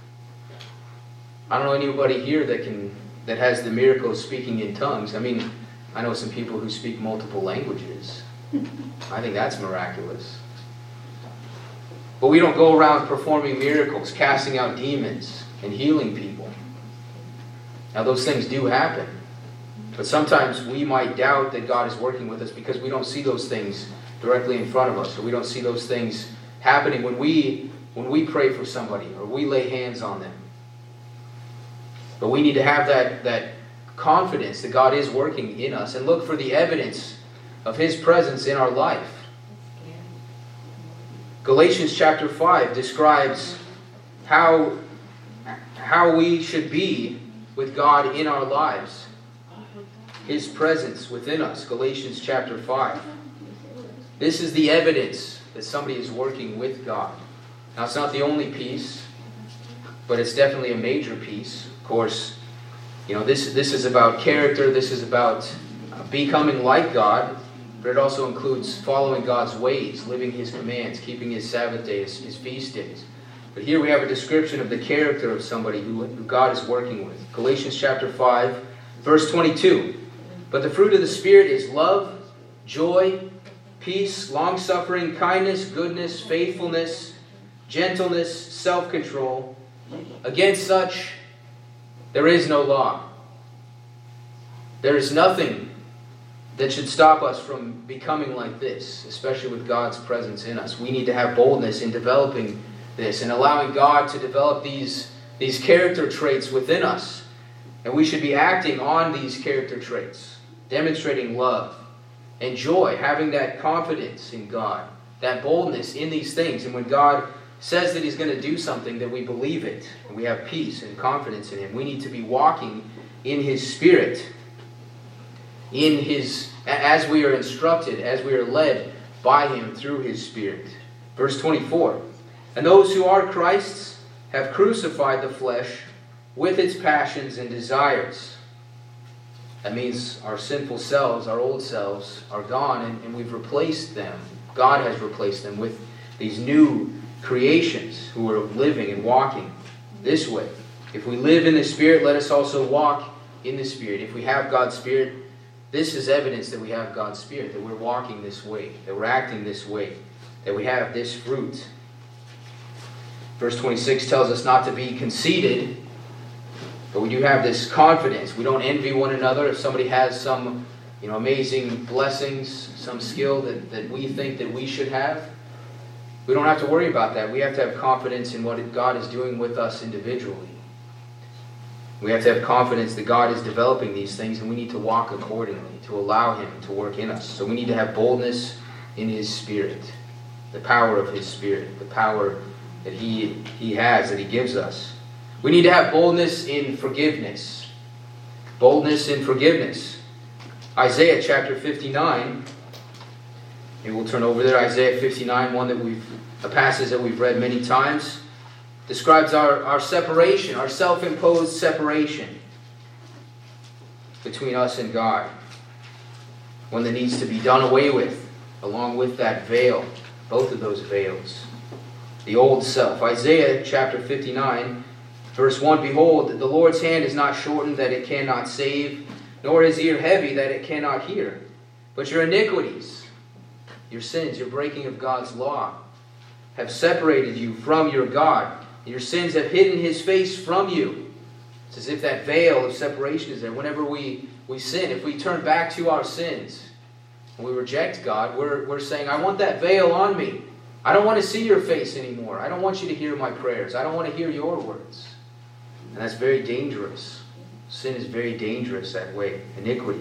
I don't know anybody here that has the miracle of speaking in tongues. I mean, I know some people who speak multiple languages. I think that's miraculous. But we don't go around performing miracles, casting out demons, and healing people. Now those things do happen. But sometimes we might doubt that God is working with us because we don't see those things directly in front of us, or we don't see those things happening when we pray for somebody or we lay hands on them. But we need to have that confidence that God is working in us and look for the evidence of His presence in our life. Galatians chapter 5 describes how we should be with God in our lives. His presence within us. Galatians chapter 5. This is the evidence that somebody is working with God. Now, it's not the only piece, but it's definitely a major piece. Of course, this is about character. This is about becoming like God. But it also includes following God's ways, living His commands, keeping His Sabbath days, His feast days. But here we have a description of the character of somebody who God is working with. Galatians chapter 5, verse 22. But the fruit of the Spirit is love, joy, peace, long-suffering, kindness, goodness, faithfulness, gentleness, self-control. Against such there is no law. There is nothing that should stop us from becoming like this, especially with God's presence in us. We need to have boldness in developing this and allowing God to develop these character traits within us. And we should be acting on these character traits, demonstrating love and joy, having that confidence in God, that boldness in these things. And when God says that He's going to do something, that we believe it, and we have peace and confidence in Him. We need to be walking in His Spirit, as we are instructed, as we are led by Him through His Spirit. Verse 24. And those who are Christ's have crucified the flesh with its passions and desires. That means our sinful selves, our old selves, are gone, and we've replaced them. God has replaced them with these new creations who are living and walking this way. If we live in the Spirit, let us also walk in the Spirit. If we have God's Spirit, this is evidence that we have God's Spirit, that we're walking this way, that we're acting this way, that we have this fruit. Verse 26 tells us not to be conceited, but we do have this confidence. We don't envy one another. If somebody has some amazing blessings, some skill that we think that we should have, we don't have to worry about that. We have to have confidence in what God is doing with us individually. We have to have confidence that God is developing these things, and we need to walk accordingly to allow Him to work in us. So we need to have boldness in His Spirit, the power of His Spirit, the power that He has, that He gives us. We need to have boldness in forgiveness. Boldness in forgiveness. Isaiah chapter 59. Maybe we'll turn over there. Isaiah 59, a passage that we've read many times, describes our separation, our self-imposed separation between us and God. One that needs to be done away with, along with that veil, both of those veils. The old self. Isaiah chapter 59, verse 1, Behold, the Lord's hand is not shortened that it cannot save, nor His ear heavy that it cannot hear. But your iniquities, your sins, your breaking of God's law, have separated you from your God. Your sins have hidden His face from you. It's as if that veil of separation is there. Whenever we sin, if we turn back to our sins and we reject God, we're saying, I want that veil on me. I don't want to see your face anymore. I don't want you to hear my prayers. I don't want to hear your words. And that's very dangerous. Sin is very dangerous that way. Iniquity.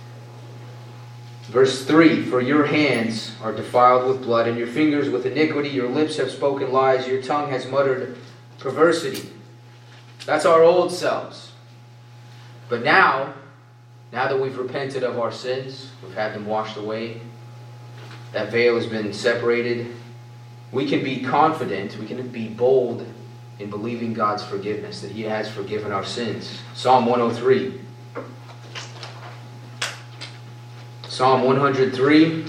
Verse 3, For your hands are defiled with blood, and your fingers with iniquity. Your lips have spoken lies. Your tongue has muttered perversity. That's our old selves. But now that we've repented of our sins, we've had them washed away, that veil has been separated, we can be confident, we can be bold in believing God's forgiveness, that He has forgiven our sins. Psalm 103. Psalm 103.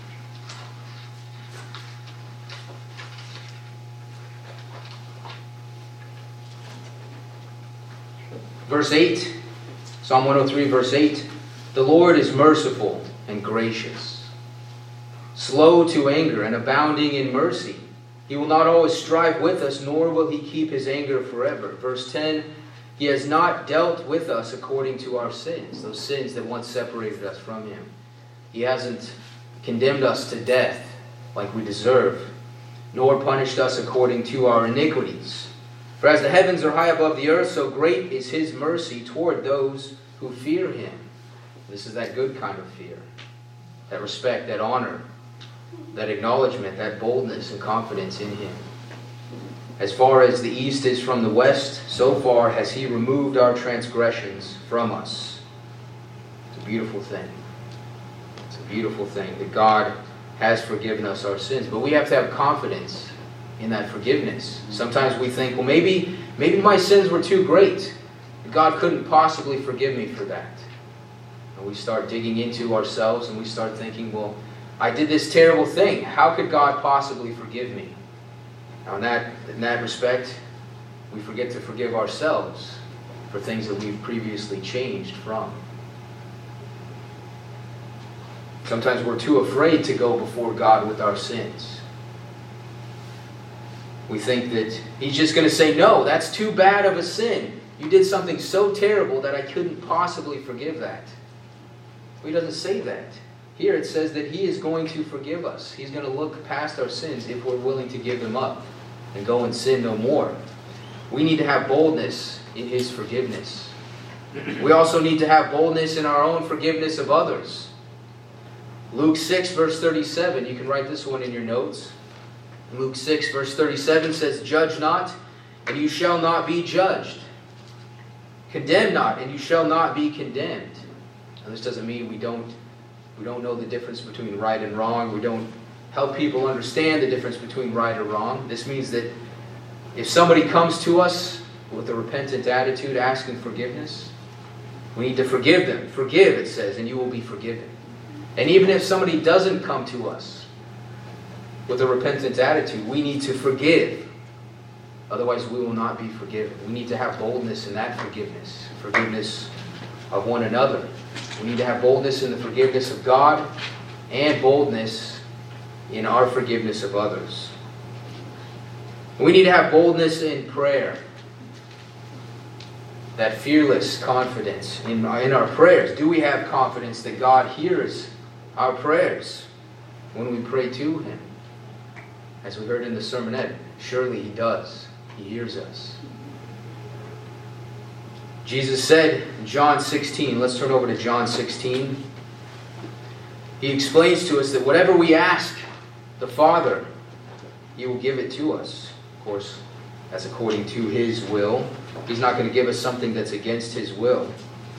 Verse 8. Psalm 103, verse 8. The Lord is merciful and gracious, slow to anger and abounding in mercy. He will not always strive with us, nor will He keep His anger forever. Verse 10. He has not dealt with us according to our sins, those sins that once separated us from Him. He hasn't condemned us to death like we deserve, nor punished us according to our iniquities. For as the heavens are high above the earth, so great is His mercy toward those who fear Him. This is that good kind of fear, that respect, that honor, that acknowledgement, that boldness and confidence in Him. As far as the east is from the west, so far has He removed our transgressions from us. It's a beautiful thing. It's a beautiful thing that God has forgiven us our sins. But we have to have confidence in that forgiveness. Sometimes we think, well, maybe my sins were too great. God couldn't possibly forgive me for that. And we start digging into ourselves and we start thinking, well, I did this terrible thing. How could God possibly forgive me? Now in that respect, we forget to forgive ourselves for things that we've previously changed from. Sometimes we're too afraid to go before God with our sins. We think that He's just going to say, no, that's too bad of a sin. You did something so terrible that I couldn't possibly forgive that. He doesn't say that. Here it says that He is going to forgive us. He's going to look past our sins if we're willing to give them up and go and sin no more. We need to have boldness in His forgiveness. We also need to have boldness in our own forgiveness of others. Luke 6 verse 37, you can write this one in your notes. Luke 6 verse 37 says, "Judge not, and you shall not be judged. Condemn not, and you shall not be condemned." Now this doesn't mean we don't know the difference between right and wrong. We don't help people understand the difference between right or wrong. This means that if somebody comes to us with a repentant attitude asking forgiveness, we need to forgive them. Forgive, it says, and you will be forgiven. And even if somebody doesn't come to us with a repentant attitude, we need to forgive. Otherwise, we will not be forgiven. We need to have boldness in that forgiveness. Forgiveness of one another. We need to have boldness in the forgiveness of God and boldness in our forgiveness of others. We need to have boldness in prayer. That fearless confidence in our prayers. Do we have confidence that God hears our prayers when we pray to Him? As we heard in the sermonette, surely He does. He hears us. Jesus said in John 16, let's turn over to John 16. He explains to us that whatever we ask the Father, He will give it to us. Of course, that's according to His will. He's not going to give us something that's against His will.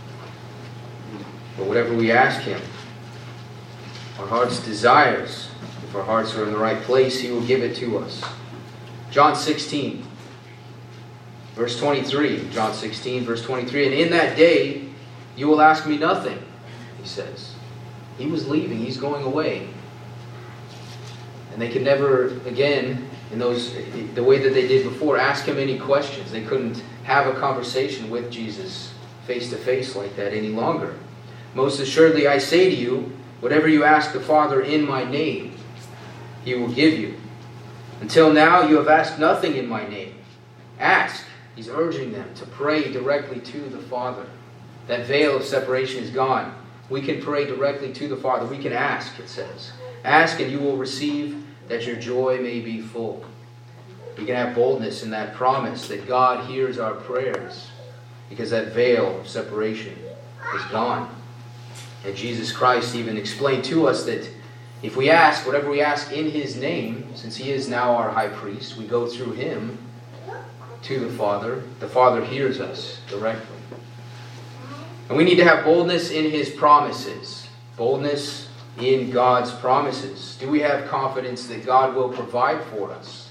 But whatever we ask Him, our heart's desires, if our hearts are in the right place, He will give it to us. John 16, verse 23. John 16, verse 23. "And in that day you will ask me nothing," He says. He was leaving. He's going away. And they could never again, the way that they did before, ask Him any questions. They couldn't have a conversation with Jesus face to face like that any longer. "Most assuredly I say to you, whatever you ask the Father in my name, He will give you. Until now you have asked nothing in my name. Ask." He's urging them to pray directly to the Father. That veil of separation is gone. We can pray directly to the Father. We can ask, it says. "Ask and you will receive, that your joy may be full." We can have boldness in that promise that God hears our prayers because that veil of separation is gone. And Jesus Christ even explained to us that if we ask, whatever we ask in His name, since He is now our high priest, we go through Him to the Father hears us directly. And we need to have boldness in His promises. Boldness in God's promises. Do we have confidence that God will provide for us?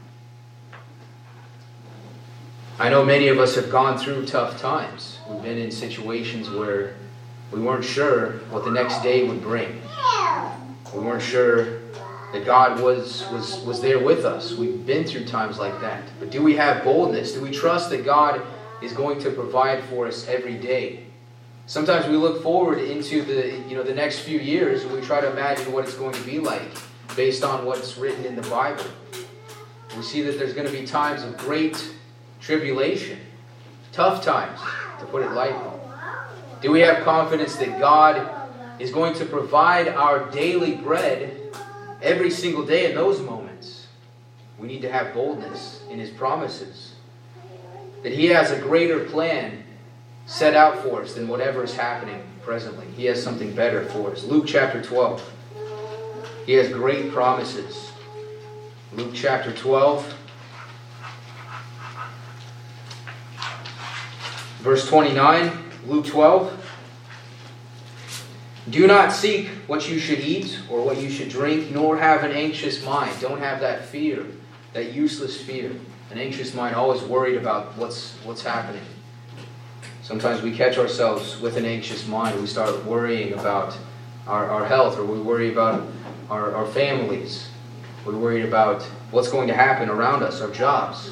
I know many of us have gone through tough times. We've been in situations where we weren't sure what the next day would bring. We weren't sure that God was there with us. We've been through times like that. But do we have boldness? Do we trust that God is going to provide for us every day? Sometimes we look forward into the next few years and we try to imagine what it's going to be like based on what's written in the Bible. We see that there's going to be times of great tribulation. tough times, to put it lightly? Do we have confidence that God is going to provide our daily bread every single day in those moments? We need to have boldness in His promises, that He has a greater plan set out for us than whatever is happening presently. He has something better for us. Luke chapter 12. He has great promises. Luke chapter 12. Verse 29. Luke 12. Do not seek what you should eat or what you should drink, nor have an anxious mind. Don't have that fear, that useless fear. An anxious mind, always worried about what's happening. Sometimes we catch ourselves with an anxious mind. We start worrying about our health, or we worry about our families. We're worried about what's going to happen around us, our jobs.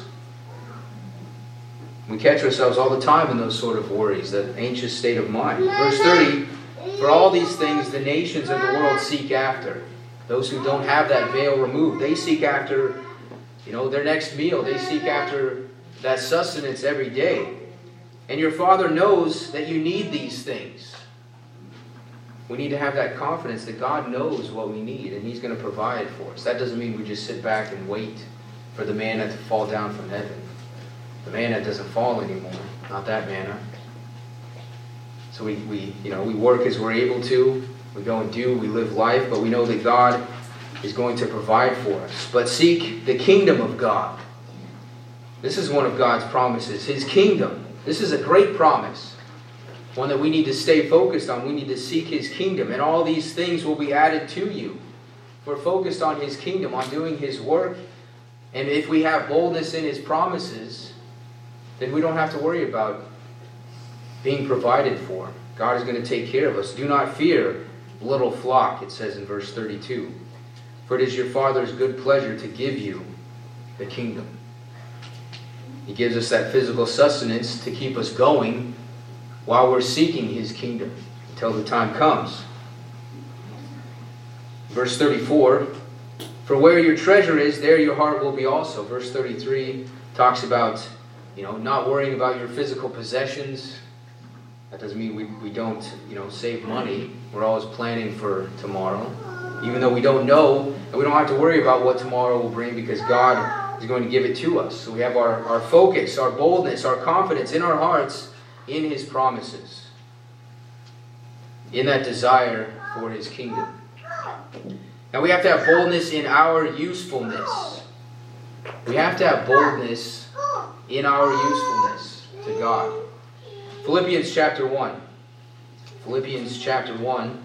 We catch ourselves all the time in those sort of worries, that anxious state of mind. Verse 30, for all these things the nations of the world seek after. Those who don't have that veil removed, they seek after, their next meal. They seek after that sustenance every day. And your Father knows that you need these things. We need to have that confidence that God knows what we need, and He's going to provide for us. That doesn't mean we just sit back and wait for the manna to fall down from heaven. The manna doesn't fall anymore. Not that manna. So we work as we're able to. We go and do. We live life. But we know that God is going to provide for us. But seek the kingdom of God. This is one of God's promises. His kingdom. This is a great promise. One that we need to stay focused on. We need to seek His kingdom. And all these things will be added to you. If we're focused on His kingdom, on doing His work. And if we have boldness in His promises, then we don't have to worry about being provided for. God is going to take care of us. Do not fear, little flock, it says in verse 32. For it is your Father's good pleasure to give you the kingdom. He gives us that physical sustenance to keep us going while we're seeking His kingdom until the time comes. Verse 34, for where your treasure is, there your heart will be also. Verse 33 talks about, not worrying about your physical possessions. That doesn't mean we don't, save money. We're always planning for tomorrow. Even though we don't know, and we don't have to worry about what tomorrow will bring, because God is going to give it to us. So we have our focus, our boldness, our confidence in our hearts in His promises. In that desire for His kingdom. Now we have to have boldness in our usefulness. We have to have boldness in our usefulness to God. Philippians chapter 1. Philippians chapter 1.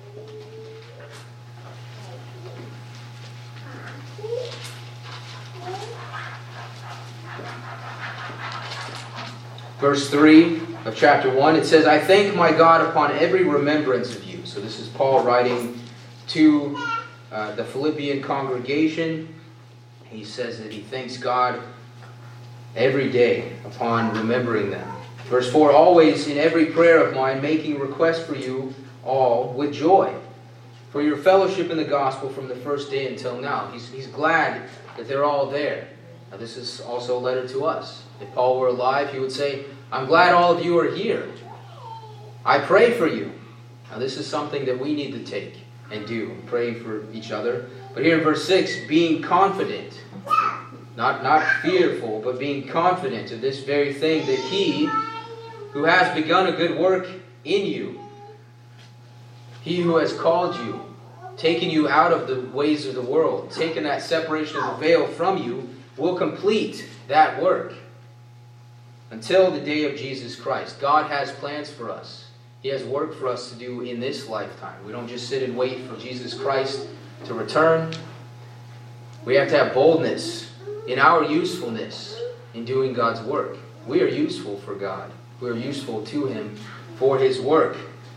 Verse 3 of chapter 1, it says, I thank my God upon every remembrance of you. So this is Paul writing to the Philippian congregation. He says that he thanks God every day upon remembering them. Verse 4, always in every prayer of mine, making request for you all with joy, for your fellowship in the gospel from the first day until now. He's glad that they're all there. Now this is also a letter to us. If Paul were alive, he would say, I'm glad all of you are here. I pray for you. Now this is something that we need to take and do, praying for each other. But here in verse 6, being confident, not fearful, but being confident of this very thing, that He who has begun a good work in you, He who has called you, taken you out of the ways of the world, taken that separation of the veil from you, will complete that work until the day of Jesus Christ. God has plans for us. He has work for us to do in this lifetime. We don't just sit and wait for Jesus Christ to return. We have to have boldness in our usefulness in doing God's work. We are useful for God. We are useful to Him for His work.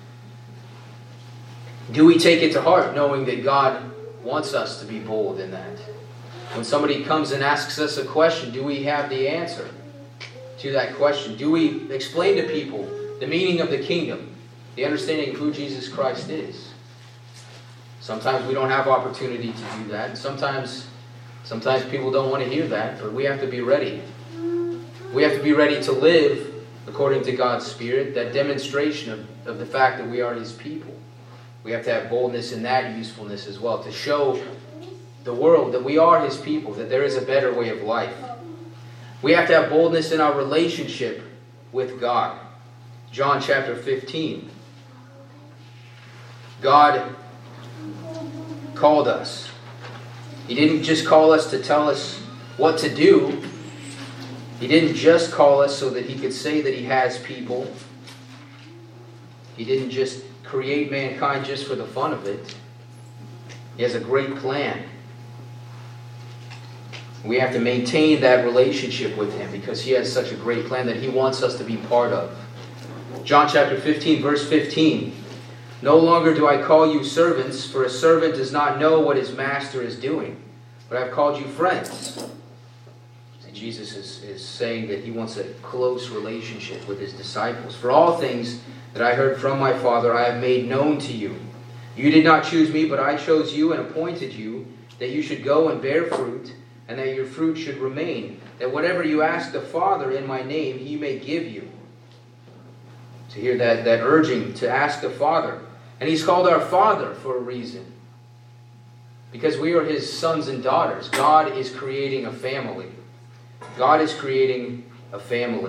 Do we take it to heart, knowing that God wants us to be bold in that? When somebody comes and asks us a question, do we have the answer to that question? Do we explain to people the meaning of the kingdom, the understanding of who Jesus Christ is? Sometimes we don't have opportunity to do that. Sometimes people don't want to hear that, but we have to be ready. We have to be ready to live according to God's Spirit, that demonstration of the fact that we are His people. We have to have boldness in that usefulness as well, to show the world that we are His people, that there is a better way of life. We have to have boldness in our relationship with God. John chapter 15. God called us. He didn't just call us to tell us what to do. He didn't just call us so that He could say that He has people. He didn't just create mankind just for the fun of it. He has a great plan. We have to maintain that relationship with Him because He has such a great plan that He wants us to be part of. John chapter 15, verse 15. No longer do I call you servants, for a servant does not know what his master is doing, but I've called you friends. See, Jesus is saying that He wants a close relationship with His disciples. For all things that I heard from my Father I have made known to you. You did not choose me, but I chose you and appointed you, that you should go and bear fruit, and that your fruit should remain, that whatever you ask the Father in my name, He may give you. To hear that urging to ask the Father. And He's called our Father for a reason. Because we are His sons and daughters. God is creating a family. God is creating a family.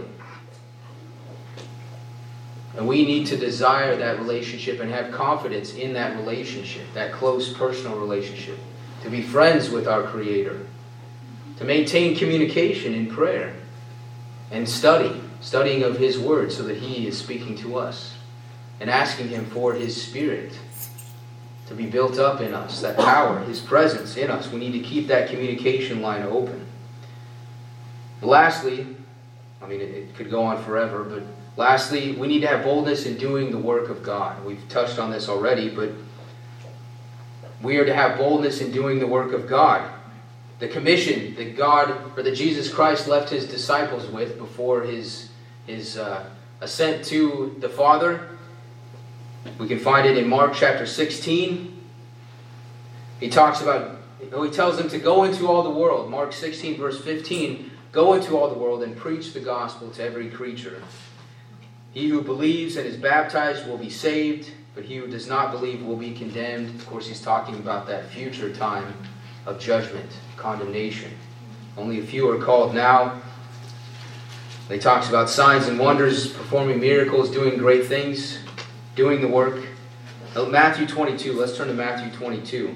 And we need to desire that relationship and have confidence in that relationship, that close personal relationship. To be friends with our Creator. To maintain communication in prayer and studying of His Word so that He is speaking to us and asking Him for His Spirit to be built up in us, that power, His presence in us. We need to keep that communication line open. Lastly, it could go on forever, but lastly, we need to have boldness in doing the work of God. We've touched on this already, but we are to have boldness in doing the work of God. The commission that Jesus Christ left His disciples with before His ascent to the Father. We can find it in Mark chapter 16. He tells them to go into all the world. Mark 16 verse 15. Go into all the world and preach the gospel to every creature. He who believes and is baptized will be saved, but he who does not believe will be condemned. Of course, He's talking about that future time of judgment, condemnation. Only a few are called now. He talks about signs and wonders, performing miracles, doing great things, doing the work. Matthew 22. Let's turn to Matthew 22.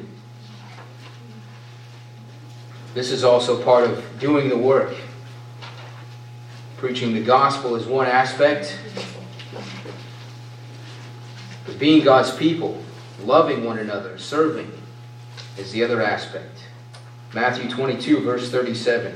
This is also part of doing the work. Preaching the gospel is one aspect. But being God's people, loving one another, serving, is the other aspect. Matthew 22, verse 37.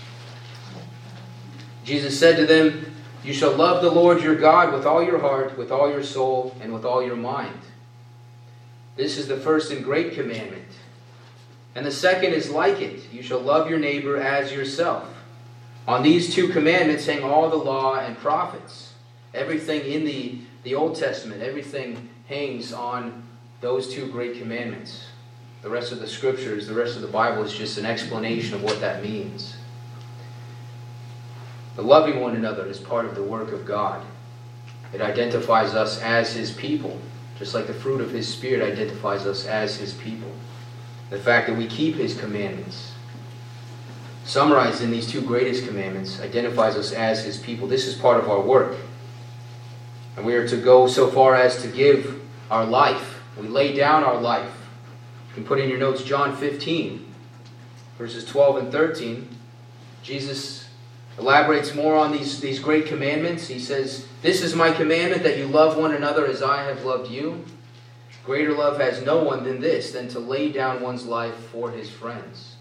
Jesus said to them, you shall love the Lord your God with all your heart, with all your soul, and with all your mind. This is the first and great commandment. And the second is like it. You shall love your neighbor as yourself. On these two commandments hang all the law and prophets. Everything in the Old Testament, everything hangs on those two great commandments. The rest of the Scriptures, the rest of the Bible is just an explanation of what that means. But loving one another is part of the work of God. It identifies us as His people, just like the fruit of His Spirit identifies us as His people. The fact that we keep His commandments, summarized in these two greatest commandments, identifies us as His people. This is part of our work. And we are to go so far as to give our life. We lay down our life. You can put in your notes John 15, verses 12 and 13. Jesus elaborates more on these great commandments. He says, this is my commandment, that you love one another as I have loved you. Greater love has no one than this, than to lay down one's life for his friends.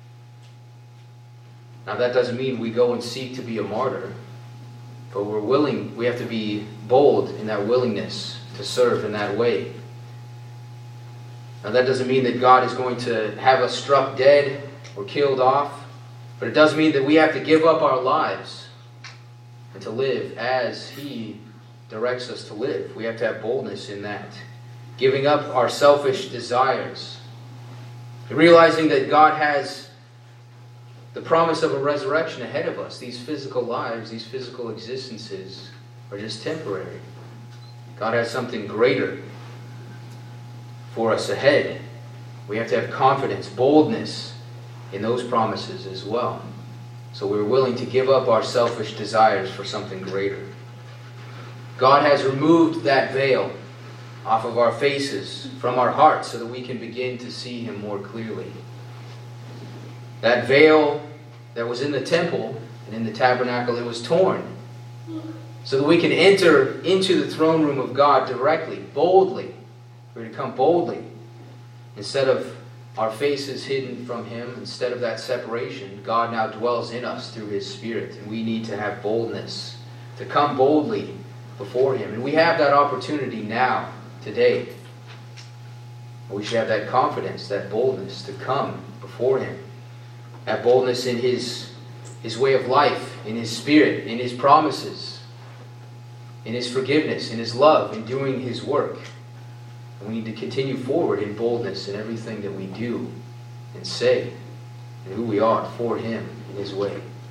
Now that doesn't mean we go and seek to be a martyr, but we have to be bold in that willingness to serve in that way. Now that doesn't mean that God is going to have us struck dead or killed off, but it does mean that we have to give up our lives and to live as He directs us to live. We have to have boldness in that. Giving up our selfish desires. Realizing that God has the promise of a resurrection ahead of us. These physical lives, these physical existences are just temporary. God has something greater for us ahead. We have to have confidence, boldness in those promises as well. So we're willing to give up our selfish desires for something greater. God has removed that veil off of our faces, from our hearts, so that we can begin to see Him more clearly. That veil that was in the temple and in the tabernacle, it was torn, so that we can enter into the throne room of God directly, boldly. We're to come boldly. Instead of our faces hidden from Him, instead of that separation, God now dwells in us through His Spirit. And we need to have boldness to come boldly before Him. And we have that opportunity now, today. We should have that confidence, that boldness to come before Him. Have boldness in His way of life, in His Spirit, in His promises, in His forgiveness, in His love, in doing His work. And we need to continue forward in boldness in everything that we do and say, and who we are for Him in His way.